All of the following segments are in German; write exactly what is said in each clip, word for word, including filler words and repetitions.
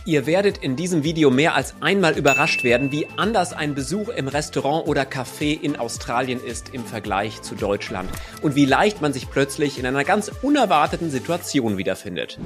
Ihr werdet in diesem Video mehr als einmal überrascht werden, wie anders ein Besuch im Restaurant oder Café in Australien ist im Vergleich zu Deutschland und wie leicht man sich plötzlich in einer ganz unerwarteten Situation wiederfindet.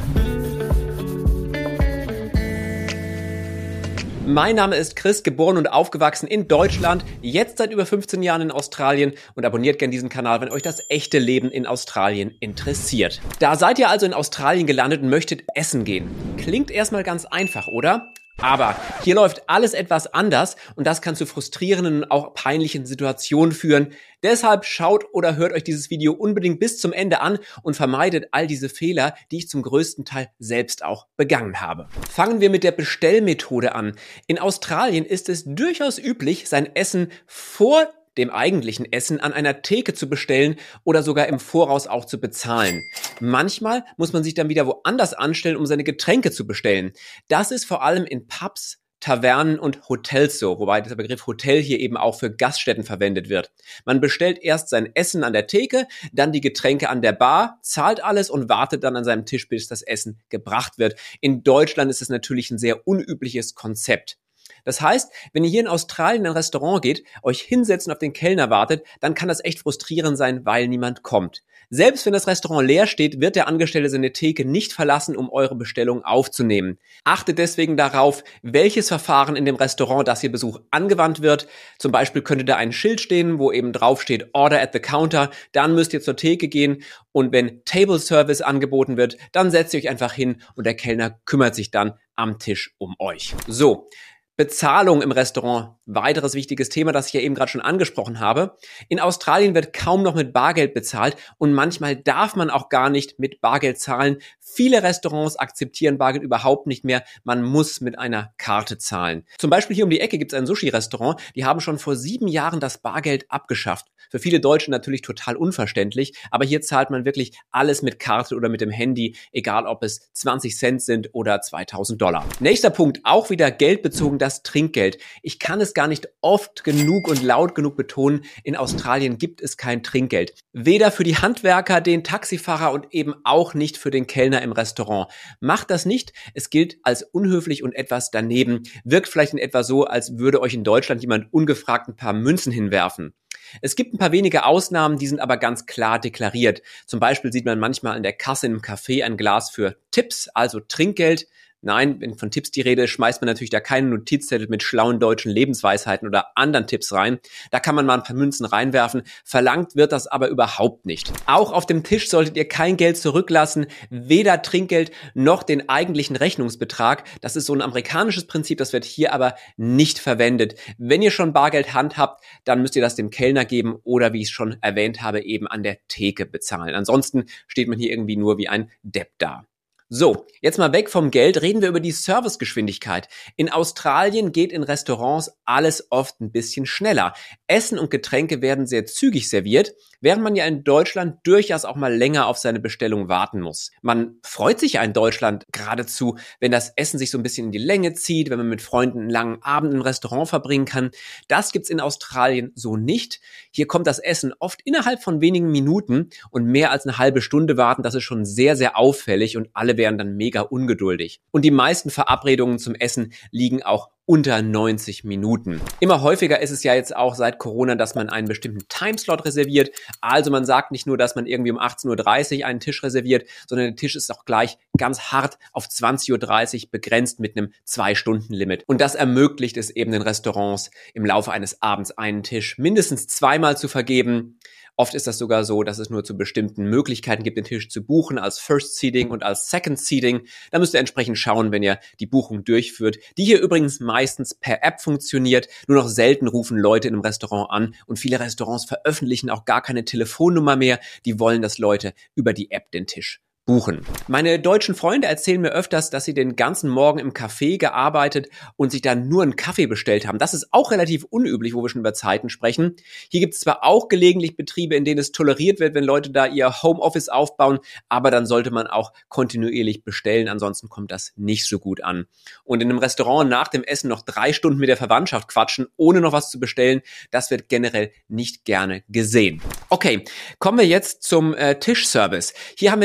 Mein Name ist Chris, geboren und aufgewachsen in Deutschland, jetzt seit über fünfzehn Jahren in Australien und abonniert gerne diesen Kanal, wenn euch das echte Leben in Australien interessiert. Da seid ihr also in Australien gelandet und möchtet essen gehen. Klingt erstmal ganz einfach, oder? Aber hier läuft alles etwas anders und das kann zu frustrierenden und auch peinlichen Situationen führen. Deshalb schaut oder hört euch dieses Video unbedingt bis zum Ende an und vermeidet all diese Fehler, die ich zum größten Teil selbst auch begangen habe. Fangen wir mit der Bestellmethode an. In Australien ist es durchaus üblich, sein Essen vor dem eigentlichen Essen an einer Theke zu bestellen oder sogar im Voraus auch zu bezahlen. Manchmal muss man sich dann wieder woanders anstellen, um seine Getränke zu bestellen. Das ist vor allem in Pubs, Tavernen und Hotels so, wobei der Begriff Hotel hier eben auch für Gaststätten verwendet wird. Man bestellt erst sein Essen an der Theke, dann die Getränke an der Bar, zahlt alles und wartet dann an seinem Tisch, bis das Essen gebracht wird. In Deutschland ist es natürlich ein sehr unübliches Konzept. Das heißt, wenn ihr hier in Australien in ein Restaurant geht, euch hinsetzt und auf den Kellner wartet, dann kann das echt frustrierend sein, weil niemand kommt. Selbst wenn das Restaurant leer steht, wird der Angestellte seine Theke nicht verlassen, um eure Bestellung aufzunehmen. Achtet deswegen darauf, welches Verfahren in dem Restaurant, das ihr besucht, angewandt wird. Zum Beispiel könnte da ein Schild stehen, wo eben drauf steht Order at the Counter. Dann müsst ihr zur Theke gehen und wenn Table Service angeboten wird, dann setzt ihr euch einfach hin und der Kellner kümmert sich dann am Tisch um euch. So. Bezahlung im Restaurant, weiteres wichtiges Thema, das ich ja eben gerade schon angesprochen habe. In Australien wird kaum noch mit Bargeld bezahlt und manchmal darf man auch gar nicht mit Bargeld zahlen. Viele Restaurants akzeptieren Bargeld überhaupt nicht mehr. Man muss mit einer Karte zahlen. Zum Beispiel hier um die Ecke gibt es ein Sushi-Restaurant. Die haben schon vor sieben Jahren das Bargeld abgeschafft. Für viele Deutsche natürlich total unverständlich, aber hier zahlt man wirklich alles mit Karte oder mit dem Handy, egal ob es zwanzig Cent sind oder zweitausend Dollar. Nächster Punkt, auch wieder geldbezogen, das Trinkgeld. Ich kann es gar nicht oft genug und laut genug betonen, in Australien gibt es kein Trinkgeld. Weder für die Handwerker, den Taxifahrer und eben auch nicht für den Kellner im Restaurant. Macht das nicht, es gilt als unhöflich und etwas daneben. Wirkt vielleicht in etwa so, als würde euch in Deutschland jemand ungefragt ein paar Münzen hinwerfen. Es gibt ein paar wenige Ausnahmen, die sind aber ganz klar deklariert. Zum Beispiel sieht man manchmal an der Kasse im Café ein Glas für Tipps, also Trinkgeld. Nein, wenn von Tipps die Rede ist, schmeißt man natürlich da keinen Notizzettel mit schlauen deutschen Lebensweisheiten oder anderen Tipps rein. Da kann man mal ein paar Münzen reinwerfen. Verlangt wird das aber überhaupt nicht. Auch auf dem Tisch solltet ihr kein Geld zurücklassen, weder Trinkgeld noch den eigentlichen Rechnungsbetrag. Das ist so ein amerikanisches Prinzip, das wird hier aber nicht verwendet. Wenn ihr schon Bargeld handhabt, dann müsst ihr das dem Kellner geben oder, wie ich es schon erwähnt habe, eben an der Theke bezahlen. Ansonsten steht man hier irgendwie nur wie ein Depp da. So, jetzt mal weg vom Geld, reden wir über die Servicegeschwindigkeit. In Australien geht in Restaurants alles oft ein bisschen schneller. Essen und Getränke werden sehr zügig serviert, während man ja in Deutschland durchaus auch mal länger auf seine Bestellung warten muss. Man freut sich ja in Deutschland geradezu, wenn das Essen sich so ein bisschen in die Länge zieht, wenn man mit Freunden einen langen Abend im Restaurant verbringen kann. Das gibt's in Australien so nicht. Hier kommt das Essen oft innerhalb von wenigen Minuten und mehr als eine halbe Stunde warten, das ist schon sehr, sehr auffällig und alle wären dann mega ungeduldig. Und die meisten Verabredungen zum Essen liegen auch unter neunzig Minuten. Immer häufiger ist es ja jetzt auch seit Corona, dass man einen bestimmten Timeslot reserviert. Also man sagt nicht nur, dass man irgendwie um achtzehn Uhr dreißig einen Tisch reserviert, sondern der Tisch ist auch gleich ganz hart auf zwanzig Uhr dreißig begrenzt mit einem zwei Stunden Limit. Und das ermöglicht es eben den Restaurants, im Laufe eines Abends einen Tisch mindestens zweimal zu vergeben. Oft ist das sogar so, dass es nur zu bestimmten Möglichkeiten gibt, den Tisch zu buchen, als First Seating und als Second Seating. Da müsst ihr entsprechend schauen, wenn ihr die Buchung durchführt, die hier übrigens meistens per App funktioniert. Nur noch selten rufen Leute in einem Restaurant an und viele Restaurants veröffentlichen auch gar keine Telefonnummer mehr. Die wollen, dass Leute über die App den Tisch buchen. Meine deutschen Freunde erzählen mir öfters, dass sie den ganzen Morgen im Café gearbeitet und sich dann nur einen Kaffee bestellt haben. Das ist auch relativ unüblich, wo wir schon über Zeiten sprechen. Hier gibt es zwar auch gelegentlich Betriebe, in denen es toleriert wird, wenn Leute da ihr Homeoffice aufbauen, aber dann sollte man auch kontinuierlich bestellen, ansonsten kommt das nicht so gut an. Und in einem Restaurant nach dem Essen noch drei Stunden mit der Verwandtschaft quatschen, ohne noch was zu bestellen, das wird generell nicht gerne gesehen. Okay, kommen wir jetzt zum äh, Tischservice. Hier haben wir ein interessantes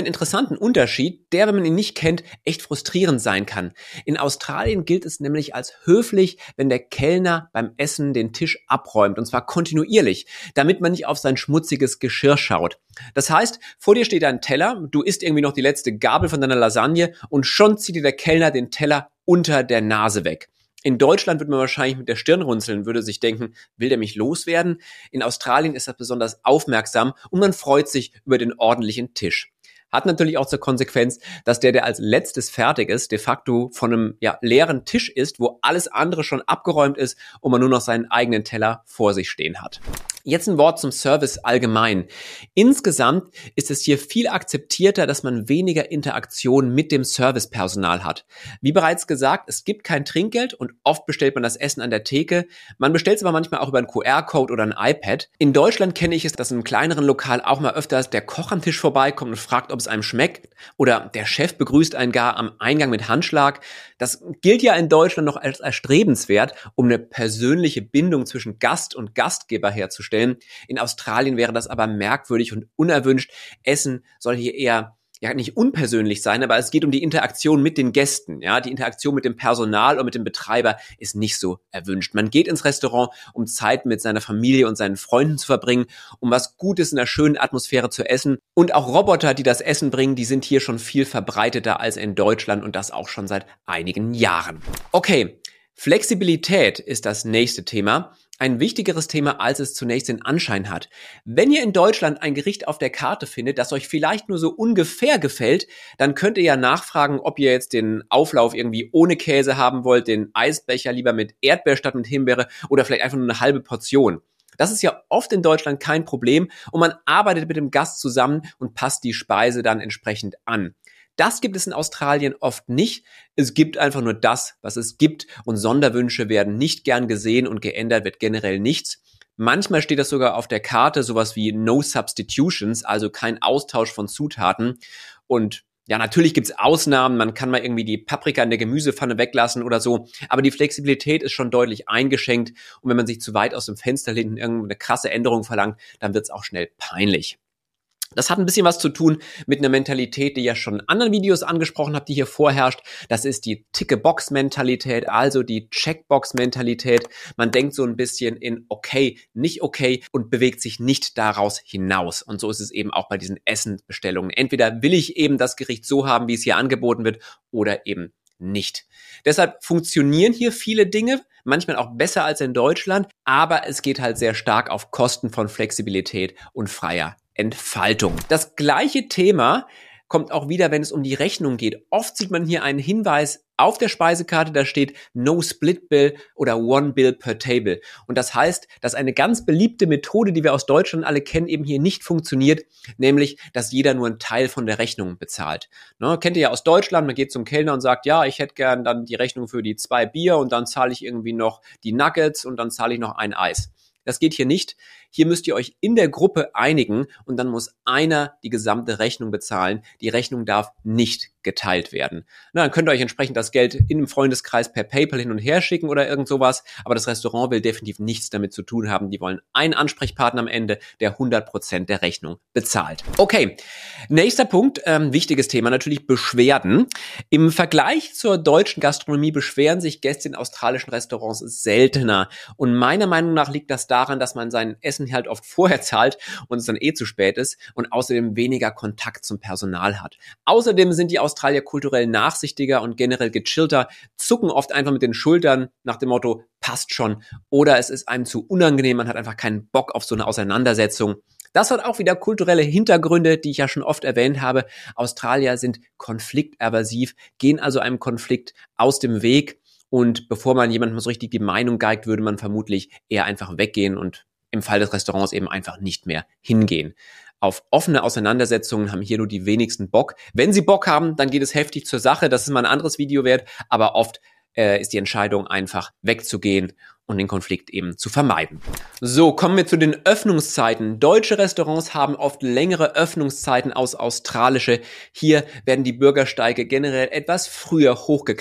interessanten Unterschied, der, wenn man ihn nicht kennt, echt frustrierend sein kann. In Australien gilt es nämlich als höflich, wenn der Kellner beim Essen den Tisch abräumt, und zwar kontinuierlich, damit man nicht auf sein schmutziges Geschirr schaut. Das heißt, vor dir steht ein Teller, du isst irgendwie noch die letzte Gabel von deiner Lasagne und schon zieht dir der Kellner den Teller unter der Nase weg. In Deutschland würde man wahrscheinlich mit der Stirn runzeln, würde sich denken, will der mich loswerden? In Australien ist das besonders aufmerksam und man freut sich über den ordentlichen Tisch. Hat natürlich auch zur Konsequenz, dass der, der als letztes fertig ist, de facto von einem ja, leeren Tisch ist, wo alles andere schon abgeräumt ist und man nur noch seinen eigenen Teller vor sich stehen hat. Jetzt ein Wort zum Service allgemein. Insgesamt ist es hier viel akzeptierter, dass man weniger Interaktion mit dem Servicepersonal hat. Wie bereits gesagt, es gibt kein Trinkgeld und oft bestellt man das Essen an der Theke. Man bestellt es aber manchmal auch über einen Q R-Code oder ein iPad. In Deutschland kenne ich es, dass in einem kleineren Lokal auch mal öfters der Koch am Tisch vorbeikommt und fragt, ob es einem schmeckt. Oder der Chef begrüßt einen gar am Eingang mit Handschlag. Das gilt ja in Deutschland noch als erstrebenswert, um eine persönliche Bindung zwischen Gast und Gastgeber herzustellen. In Australien wäre das aber merkwürdig und unerwünscht. Essen soll hier eher ja nicht unpersönlich sein, aber es geht um die Interaktion mit den Gästen. Ja, die Interaktion mit dem Personal und mit dem Betreiber ist nicht so erwünscht. Man geht ins Restaurant, um Zeit mit seiner Familie und seinen Freunden zu verbringen, um was Gutes in einer schönen Atmosphäre zu essen. Und auch Roboter, die das Essen bringen, die sind hier schon viel verbreiteter als in Deutschland und das auch schon seit einigen Jahren. Okay, Flexibilität ist das nächste Thema. Ein wichtigeres Thema, als es zunächst den Anschein hat. Wenn ihr in Deutschland ein Gericht auf der Karte findet, das euch vielleicht nur so ungefähr gefällt, dann könnt ihr ja nachfragen, ob ihr jetzt den Auflauf irgendwie ohne Käse haben wollt, den Eisbecher lieber mit Erdbeer statt mit Himbeere oder vielleicht einfach nur eine halbe Portion. Das ist ja oft in Deutschland kein Problem und man arbeitet mit dem Gast zusammen und passt die Speise dann entsprechend an. Das gibt es in Australien oft nicht. Es gibt einfach nur das, was es gibt und Sonderwünsche werden nicht gern gesehen und geändert wird generell nichts. Manchmal steht das sogar auf der Karte, sowas wie No Substitutions, also kein Austausch von Zutaten. Und ja, natürlich gibt's Ausnahmen, man kann mal irgendwie die Paprika in der Gemüsepfanne weglassen oder so, aber die Flexibilität ist schon deutlich eingeschränkt und wenn man sich zu weit aus dem Fenster lehnt und irgendeine krasse Änderung verlangt, dann wird's auch schnell peinlich. Das hat ein bisschen was zu tun mit einer Mentalität, die ich ja schon in anderen Videos angesprochen habe, die hier vorherrscht. Das ist die Ticke-Box-Mentalität, also die Checkbox-Mentalität. Man denkt so ein bisschen in okay, nicht okay und bewegt sich nicht daraus hinaus. Und so ist es eben auch bei diesen Essensbestellungen. Entweder will ich eben das Gericht so haben, wie es hier angeboten wird, oder eben nicht. Deshalb funktionieren hier viele Dinge, manchmal auch besser als in Deutschland, aber es geht halt sehr stark auf Kosten von Flexibilität und freier Entfaltung. Das gleiche Thema kommt auch wieder, wenn es um die Rechnung geht. Oft sieht man hier einen Hinweis auf der Speisekarte, da steht No Split Bill oder One Bill per Table. Und das heißt, dass eine ganz beliebte Methode, die wir aus Deutschland alle kennen, eben hier nicht funktioniert, nämlich, dass jeder nur einen Teil von der Rechnung bezahlt. Ne, kennt ihr ja aus Deutschland, man geht zum Kellner und sagt, ja, ich hätte gern dann die Rechnung für die zwei Bier und dann zahle ich irgendwie noch die Nuggets und dann zahle ich noch ein Eis. Das geht hier nicht. Hier müsst ihr euch in der Gruppe einigen und dann muss einer die gesamte Rechnung bezahlen. Die Rechnung darf nicht geteilt werden. Na, dann könnt ihr euch entsprechend das Geld in dem Freundeskreis per PayPal hin und her schicken oder irgend sowas. Aber das Restaurant will definitiv nichts damit zu tun haben. Die wollen einen Ansprechpartner am Ende, der hundert Prozent der Rechnung bezahlt. Okay, nächster Punkt, ähm, wichtiges Thema natürlich Beschwerden. Im Vergleich zur deutschen Gastronomie beschweren sich Gäste in australischen Restaurants seltener. Und meiner Meinung nach liegt das daran, dass man sein Essen halt oft vorher zahlt und es dann eh zu spät ist und außerdem weniger Kontakt zum Personal hat. Außerdem sind die Australier kulturell nachsichtiger und generell gechillter, zucken oft einfach mit den Schultern nach dem Motto, passt schon, oder es ist einem zu unangenehm, man hat einfach keinen Bock auf so eine Auseinandersetzung. Das hat auch wieder kulturelle Hintergründe, die ich ja schon oft erwähnt habe. Australier sind konfliktaversiv, gehen also einem Konflikt aus dem Weg und bevor man jemandem so richtig die Meinung geigt, würde man vermutlich eher einfach weggehen und im Fall des Restaurants eben einfach nicht mehr hingehen. Auf offene Auseinandersetzungen haben hier nur die wenigsten Bock. Wenn sie Bock haben, dann geht es heftig zur Sache. Das ist mal ein anderes Video wert, aber oft äh, ist die Entscheidung einfach wegzugehen und den Konflikt eben zu vermeiden. So, kommen wir zu den Öffnungszeiten. Deutsche Restaurants haben oft längere Öffnungszeiten als australische. Hier werden die Bürgersteige generell etwas früher hochgeklappt.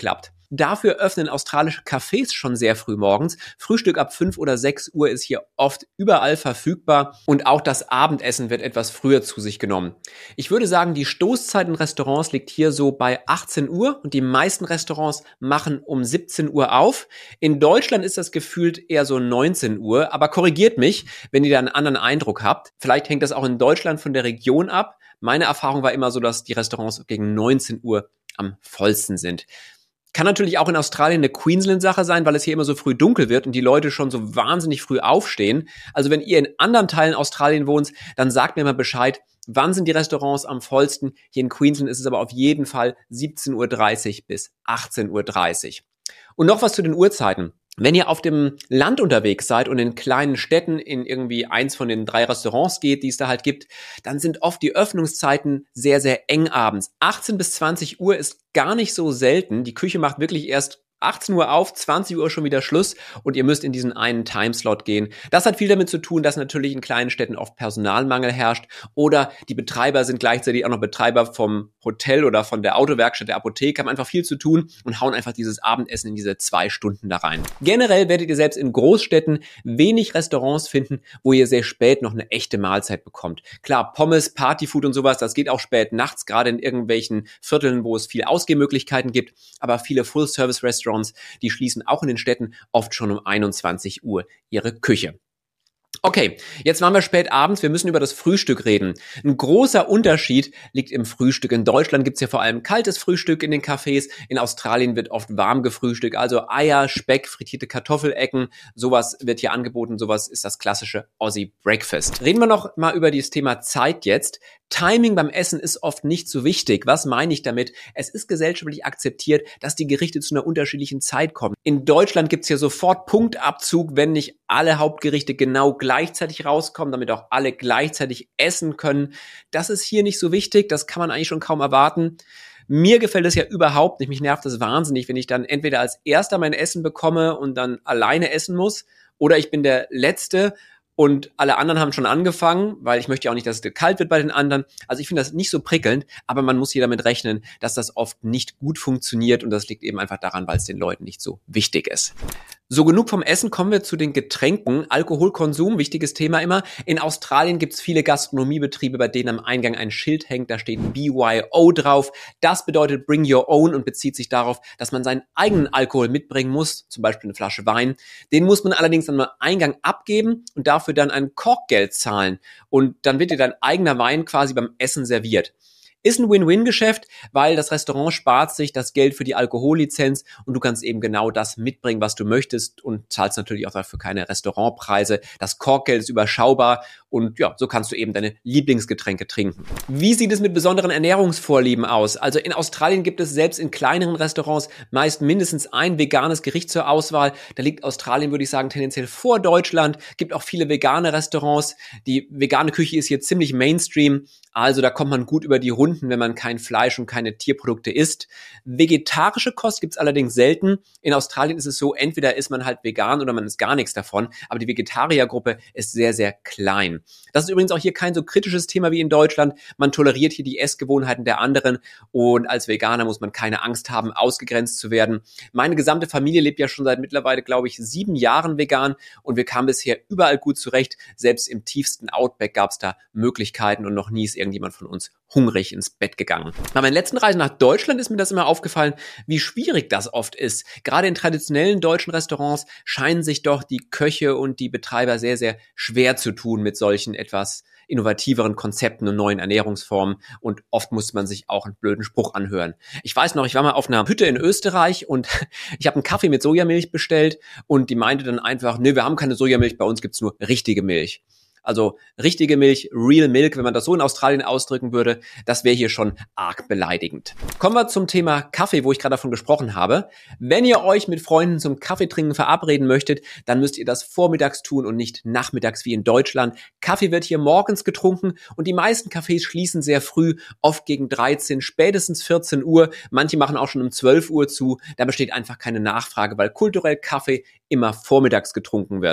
Dafür öffnen australische Cafés schon sehr früh morgens. Frühstück ab fünf oder sechs Uhr ist hier oft überall verfügbar und auch das Abendessen wird etwas früher zu sich genommen. Ich würde sagen, die Stoßzeit in Restaurants liegt hier so bei achtzehn Uhr und die meisten Restaurants machen um siebzehn Uhr auf. In Deutschland ist das gefühlt eher so neunzehn Uhr, aber korrigiert mich, wenn ihr da einen anderen Eindruck habt. Vielleicht hängt das auch in Deutschland von der Region ab. Meine Erfahrung war immer so, dass die Restaurants gegen neunzehn Uhr am vollsten sind. Kann natürlich auch in Australien eine Queensland-Sache sein, weil es hier immer so früh dunkel wird und die Leute schon so wahnsinnig früh aufstehen. Also wenn ihr in anderen Teilen Australien wohnt, dann sagt mir mal Bescheid, wann sind die Restaurants am vollsten. Hier in Queensland ist es aber auf jeden Fall siebzehn Uhr dreißig bis achtzehn Uhr dreißig. Und noch was zu den Uhrzeiten. Wenn ihr auf dem Land unterwegs seid und in kleinen Städten in irgendwie eins von den drei Restaurants geht, die es da halt gibt, dann sind oft die Öffnungszeiten sehr, sehr eng abends. achtzehn bis zwanzig Uhr ist gar nicht so selten. Die Küche macht wirklich erst achtzehn Uhr auf, zwanzig Uhr schon wieder Schluss und ihr müsst in diesen einen Timeslot gehen. Das hat viel damit zu tun, dass natürlich in kleinen Städten oft Personalmangel herrscht oder die Betreiber sind gleichzeitig auch noch Betreiber vom Hotel oder von der Autowerkstatt, der Apotheke, haben einfach viel zu tun und hauen einfach dieses Abendessen in diese zwei Stunden da rein. Generell werdet ihr selbst in Großstädten wenig Restaurants finden, wo ihr sehr spät noch eine echte Mahlzeit bekommt. Klar, Pommes, Partyfood und sowas, das geht auch spät nachts, gerade in irgendwelchen Vierteln, wo es viel Ausgehmöglichkeiten gibt, aber viele Full-Service-Restaurants, die schließen auch in den Städten oft schon um einundzwanzig Uhr ihre Küche. Okay, jetzt waren wir spät abends, wir müssen über das Frühstück reden. Ein großer Unterschied liegt im Frühstück. In Deutschland gibt's ja vor allem kaltes Frühstück in den Cafés. In Australien wird oft warm gefrühstückt, also Eier, Speck, frittierte Kartoffelecken, sowas wird hier angeboten, sowas ist das klassische Aussie Breakfast. Reden wir noch mal über dieses Thema Zeit jetzt. Timing beim Essen ist oft nicht so wichtig. Was meine ich damit? Es ist gesellschaftlich akzeptiert, dass die Gerichte zu einer unterschiedlichen Zeit kommen. In Deutschland gibt's hier sofort Punktabzug, wenn nicht alle Hauptgerichte genau gleichzeitig rauskommen, damit auch alle gleichzeitig essen können. Das ist hier nicht so wichtig, das kann man eigentlich schon kaum erwarten. Mir gefällt es ja überhaupt nicht, mich nervt das wahnsinnig, wenn ich dann entweder als Erster mein Essen bekomme und dann alleine essen muss oder ich bin der Letzte und alle anderen haben schon angefangen, weil ich möchte ja auch nicht, dass es kalt wird bei den anderen. Also ich finde das nicht so prickelnd, aber man muss hier damit rechnen, dass das oft nicht gut funktioniert und das liegt eben einfach daran, weil es den Leuten nicht so wichtig ist. So, genug vom Essen, kommen wir zu den Getränken. Alkoholkonsum, wichtiges Thema immer. In Australien gibt's viele Gastronomiebetriebe, bei denen am Eingang ein Schild hängt, da steht B Y O drauf. Das bedeutet Bring Your Own und bezieht sich darauf, dass man seinen eigenen Alkohol mitbringen muss, zum Beispiel eine Flasche Wein. Den muss man allerdings am Eingang abgeben und dafür dann ein Korkgeld zahlen. Und dann wird dir dein eigener Wein quasi beim Essen serviert. Ist ein Win-Win-Geschäft, weil das Restaurant spart sich das Geld für die Alkohollizenz und du kannst eben genau das mitbringen, was du möchtest und zahlst natürlich auch dafür keine Restaurantpreise. Das Korkgeld ist überschaubar und ja, so kannst du eben deine Lieblingsgetränke trinken. Wie sieht es mit besonderen Ernährungsvorlieben aus? Also in Australien gibt es selbst in kleineren Restaurants meist mindestens ein veganes Gericht zur Auswahl. Da liegt Australien, würde ich sagen, tendenziell vor Deutschland. Gibt auch viele vegane Restaurants. Die vegane Küche ist hier ziemlich Mainstream. Also da kommt man gut über die Runden, wenn man kein Fleisch und keine Tierprodukte isst. Vegetarische Kost gibt's allerdings selten. In Australien ist es so, entweder ist man halt vegan oder man isst gar nichts davon. Aber die Vegetariergruppe ist sehr, sehr klein. Das ist übrigens auch hier kein so kritisches Thema wie in Deutschland. Man toleriert hier die Essgewohnheiten der anderen und als Veganer muss man keine Angst haben, ausgegrenzt zu werden. Meine gesamte Familie lebt ja schon seit mittlerweile, glaube ich, sieben Jahren vegan und wir kamen bisher überall gut zurecht. Selbst im tiefsten Outback gab's da Möglichkeiten und noch nie ist irgendjemand von uns hungrig ins Bett gegangen. Bei meinen letzten Reisen nach Deutschland ist mir das immer aufgefallen, wie schwierig das oft ist. Gerade in traditionellen deutschen Restaurants scheinen sich doch die Köche und die Betreiber sehr, sehr schwer zu tun mit solchen etwas innovativeren Konzepten und neuen Ernährungsformen und oft muss man sich auch einen blöden Spruch anhören. Ich weiß noch, ich war mal auf einer Hütte in Österreich und ich habe einen Kaffee mit Sojamilch bestellt und die meinte dann einfach, nee, wir haben keine Sojamilch, bei uns gibt's nur richtige Milch. Also richtige Milch, Real Milk, wenn man das so in Australien ausdrücken würde, das wäre hier schon arg beleidigend. Kommen wir zum Thema Kaffee, wo ich gerade davon gesprochen habe. Wenn ihr euch mit Freunden zum Kaffeetrinken verabreden möchtet, dann müsst ihr das vormittags tun und nicht nachmittags wie in Deutschland. Kaffee wird hier morgens getrunken und die meisten Cafés schließen sehr früh, oft gegen dreizehn, spätestens vierzehn Uhr. Manche machen auch schon um zwölf Uhr zu. Da besteht einfach keine Nachfrage, weil kulturell Kaffee immer vormittags getrunken wird.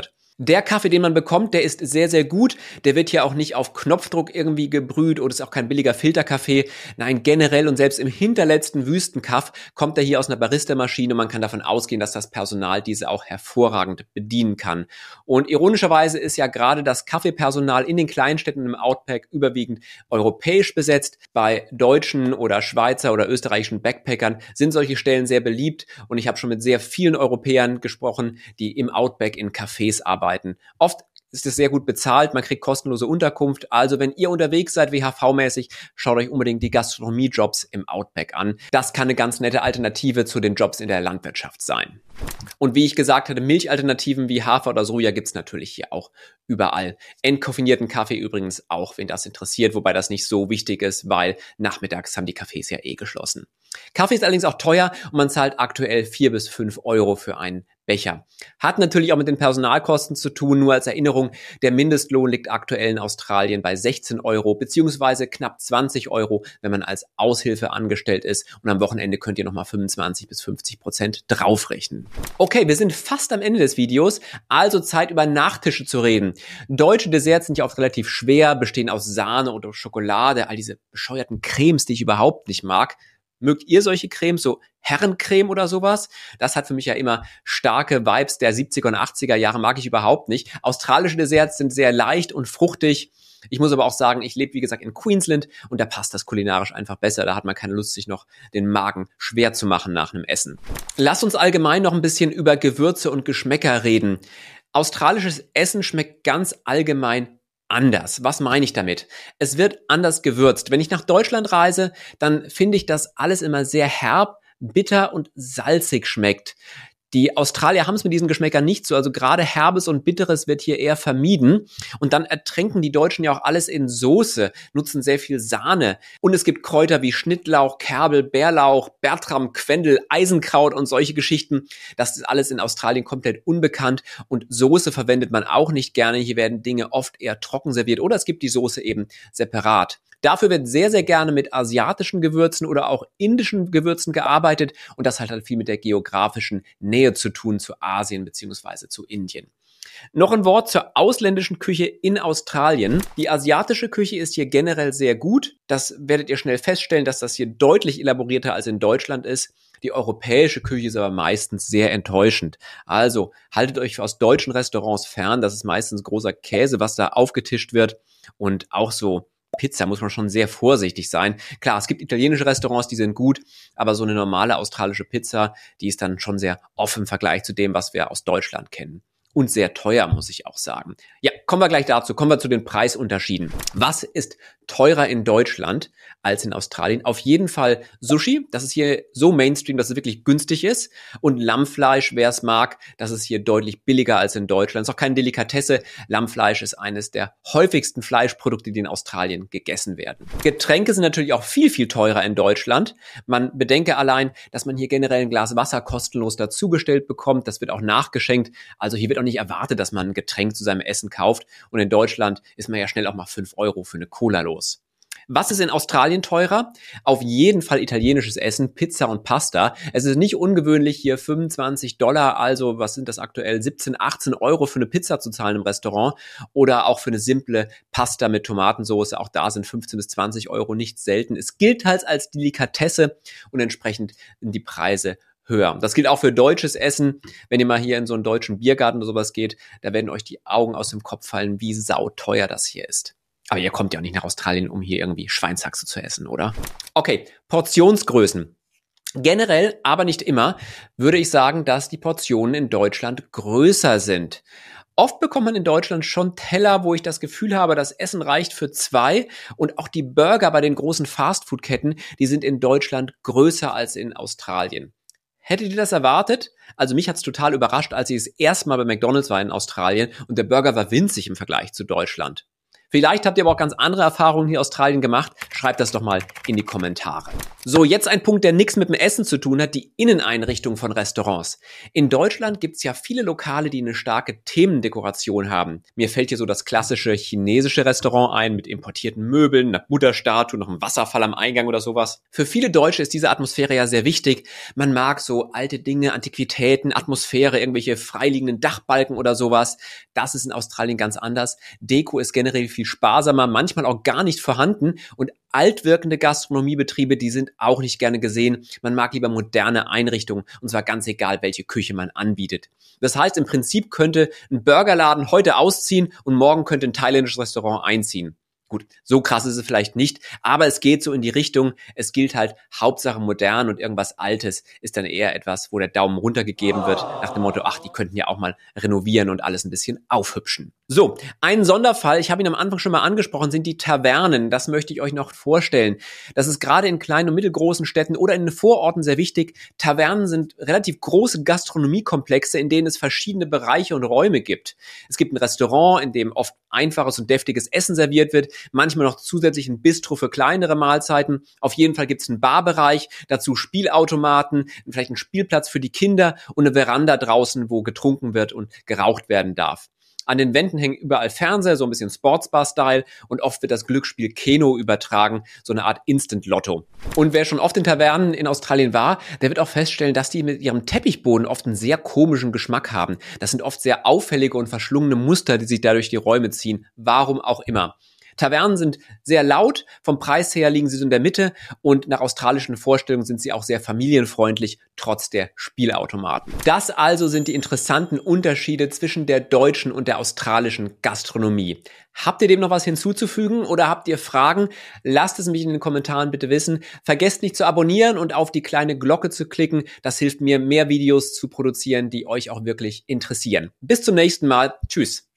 Der Kaffee, den man bekommt, der ist sehr, sehr gut. Der wird hier auch nicht auf Knopfdruck irgendwie gebrüht oder ist auch kein billiger Filterkaffee. Nein, generell und selbst im hinterletzten Wüstenkaff kommt er hier aus einer Barista-Maschine und man kann davon ausgehen, dass das Personal diese auch hervorragend bedienen kann. Und ironischerweise ist ja gerade das Kaffeepersonal in den Kleinstädten im Outback überwiegend europäisch besetzt. Bei deutschen oder Schweizer oder österreichischen Backpackern sind solche Stellen sehr beliebt und ich habe schon mit sehr vielen Europäern gesprochen, die im Outback in Cafés arbeiten. Arbeiten. Oft ist es sehr gut bezahlt, man kriegt kostenlose Unterkunft. Also wenn ihr unterwegs seid, W H V-mäßig, schaut euch unbedingt die Gastronomie-Jobs im Outback an. Das kann eine ganz nette Alternative zu den Jobs in der Landwirtschaft sein. Und wie ich gesagt hatte, Milchalternativen wie Hafer oder Soja gibt's natürlich hier auch überall. Entkoffinierten Kaffee übrigens auch, wen das interessiert, wobei das nicht so wichtig ist, weil nachmittags haben die Cafés ja eh geschlossen. Kaffee ist allerdings auch teuer und man zahlt aktuell vier bis fünf Euro für einen Becher. Hat natürlich auch mit den Personalkosten zu tun, nur als Erinnerung, der Mindestlohn liegt aktuell in Australien bei sechzehn Euro beziehungsweise knapp zwanzig Euro, wenn man als Aushilfe angestellt ist und am Wochenende könnt ihr nochmal fünfundzwanzig bis fünfzig Prozent draufrechnen. Okay, wir sind fast am Ende des Videos, also Zeit über Nachtische zu reden. Deutsche Desserts sind ja oft relativ schwer, bestehen aus Sahne oder Schokolade, all diese bescheuerten Cremes, die ich überhaupt nicht mag. Mögt ihr solche Cremes, so Herrencreme oder sowas? Das hat für mich ja immer starke Vibes der siebziger und achtziger Jahre, mag ich überhaupt nicht. Australische Desserts sind sehr leicht und fruchtig. Ich muss aber auch sagen, ich lebe wie gesagt in Queensland und da passt das kulinarisch einfach besser. Da hat man keine Lust, sich noch den Magen schwer zu machen nach einem Essen. Lasst uns allgemein noch ein bisschen über Gewürze und Geschmäcker reden. Australisches Essen schmeckt ganz allgemein anders. Was meine ich damit? Es wird anders gewürzt. Wenn ich nach Deutschland reise, dann finde ich, dass alles immer sehr herb, bitter und salzig schmeckt. Die Australier haben es mit diesen Geschmäckern nicht so, also gerade Herbes und Bitteres wird hier eher vermieden. Und dann ertränken die Deutschen ja auch alles in Soße, nutzen sehr viel Sahne. Und es gibt Kräuter wie Schnittlauch, Kerbel, Bärlauch, Bertram, Quendel, Eisenkraut und solche Geschichten. Das ist alles in Australien komplett unbekannt. Und Soße verwendet man auch nicht gerne. Hier werden Dinge oft eher trocken serviert oder es gibt die Soße eben separat. Dafür wird sehr, sehr gerne mit asiatischen Gewürzen oder auch indischen Gewürzen gearbeitet und das hat halt viel mit der geografischen Nähe zu tun zu Asien bzw. zu Indien. Noch ein Wort zur ausländischen Küche in Australien. Die asiatische Küche ist hier generell sehr gut. Das werdet ihr schnell feststellen, dass das hier deutlich elaborierter als in Deutschland ist. Die europäische Küche ist aber meistens sehr enttäuschend. Also haltet euch aus deutschen Restaurants fern. Das ist meistens großer Käse, was da aufgetischt wird und auch so Pizza muss man schon sehr vorsichtig sein. Klar, es gibt italienische Restaurants, die sind gut, aber so eine normale australische Pizza, die ist dann schon sehr offen im Vergleich zu dem, was wir aus Deutschland kennen. Und sehr teuer, muss ich auch sagen. Ja, kommen wir gleich dazu. Kommen wir zu den Preisunterschieden. Was ist teurer in Deutschland als in Australien? Auf jeden Fall Sushi. Das ist hier so Mainstream, dass es wirklich günstig ist. Und Lammfleisch, wer es mag, das ist hier deutlich billiger als in Deutschland. Ist auch keine Delikatesse. Lammfleisch ist eines der häufigsten Fleischprodukte, die in Australien gegessen werden. Getränke sind natürlich auch viel, viel teurer in Deutschland. Man bedenke allein, dass man hier generell ein Glas Wasser kostenlos dazugestellt bekommt. Das wird auch nachgeschenkt. Also hier wird auch nicht erwartet, dass man ein Getränk zu seinem Essen kauft. Und in Deutschland ist man ja schnell auch mal fünf Euro für eine Cola los. Was ist in Australien teurer? Auf jeden Fall italienisches Essen, Pizza und Pasta. Es ist nicht ungewöhnlich, hier fünfundzwanzig Dollar, also was sind das aktuell, siebzehn, achtzehn Euro für eine Pizza zu zahlen im Restaurant oder auch für eine simple Pasta mit Tomatensauce. Auch da sind fünfzehn bis zwanzig Euro nicht selten. Es gilt halt als Delikatesse und entsprechend sind die Preise höher. Das gilt auch für deutsches Essen. Wenn ihr mal hier in so einen deutschen Biergarten oder sowas geht, da werden euch die Augen aus dem Kopf fallen, wie sauteuer das hier ist. Aber ihr kommt ja auch nicht nach Australien, um hier irgendwie Schweinshaxe zu essen, oder? Okay, Portionsgrößen. Generell, aber nicht immer, würde ich sagen, dass die Portionen in Deutschland größer sind. Oft bekommt man in Deutschland schon Teller, wo ich das Gefühl habe, das Essen reicht für zwei. Und auch die Burger bei den großen Fastfood-Ketten, die sind in Deutschland größer als in Australien. Hättet ihr das erwartet? Also mich hat's total überrascht, als ich das erste Mal bei McDonald's war in Australien und der Burger war winzig im Vergleich zu Deutschland. Vielleicht habt ihr aber auch ganz andere Erfahrungen hier in Australien gemacht. Schreibt das doch mal in die Kommentare. So, jetzt ein Punkt, der nichts mit dem Essen zu tun hat, die Inneneinrichtung von Restaurants. In Deutschland gibt es ja viele Lokale, die eine starke Themendekoration haben. Mir fällt hier so das klassische chinesische Restaurant ein mit importierten Möbeln, einer Buddha-Statue, noch einem Wasserfall am Eingang oder sowas. Für viele Deutsche ist diese Atmosphäre ja sehr wichtig. Man mag so alte Dinge, Antiquitäten, Atmosphäre, irgendwelche freiliegenden Dachbalken oder sowas. Das ist in Australien ganz anders. Deko ist generell viel sparsamer, manchmal auch gar nicht vorhanden und altwirkende Gastronomiebetriebe, die sind auch nicht gerne gesehen. Man mag lieber moderne Einrichtungen und zwar ganz egal, welche Küche man anbietet. Das heißt, im Prinzip könnte ein Burgerladen heute ausziehen und morgen könnte ein thailändisches Restaurant einziehen. Gut, so krass ist es vielleicht nicht, aber es geht so in die Richtung, es gilt halt Hauptsache modern und irgendwas Altes ist dann eher etwas, wo der Daumen runtergegeben wird, nach dem Motto, ach, die könnten ja auch mal renovieren und alles ein bisschen aufhübschen. So, ein Sonderfall, ich habe ihn am Anfang schon mal angesprochen, sind die Tavernen. Das möchte ich euch noch vorstellen. Das ist gerade in kleinen und mittelgroßen Städten oder in den Vororten sehr wichtig. Tavernen sind relativ große Gastronomiekomplexe, in denen es verschiedene Bereiche und Räume gibt. Es gibt ein Restaurant, in dem oft einfaches und deftiges Essen serviert wird, manchmal noch zusätzlich ein Bistro für kleinere Mahlzeiten. Auf jeden Fall gibt es einen Barbereich, dazu Spielautomaten, vielleicht einen Spielplatz für die Kinder und eine Veranda draußen, wo getrunken wird und geraucht werden darf. An den Wänden hängen überall Fernseher, so ein bisschen Sportsbar-Style und oft wird das Glücksspiel Keno übertragen, so eine Art Instant-Lotto. Und wer schon oft in Tavernen in Australien war, der wird auch feststellen, dass die mit ihrem Teppichboden oft einen sehr komischen Geschmack haben. Das sind oft sehr auffällige und verschlungene Muster, die sich dadurch die Räume ziehen. Warum auch immer. Tavernen sind sehr laut, vom Preis her liegen sie so in der Mitte und nach australischen Vorstellungen sind sie auch sehr familienfreundlich, trotz der Spielautomaten. Das also sind die interessanten Unterschiede zwischen der deutschen und der australischen Gastronomie. Habt ihr dem noch was hinzuzufügen oder habt ihr Fragen? Lasst es mich in den Kommentaren bitte wissen. Vergesst nicht zu abonnieren und auf die kleine Glocke zu klicken. Das hilft mir, mehr Videos zu produzieren, die euch auch wirklich interessieren. Bis zum nächsten Mal. Tschüss.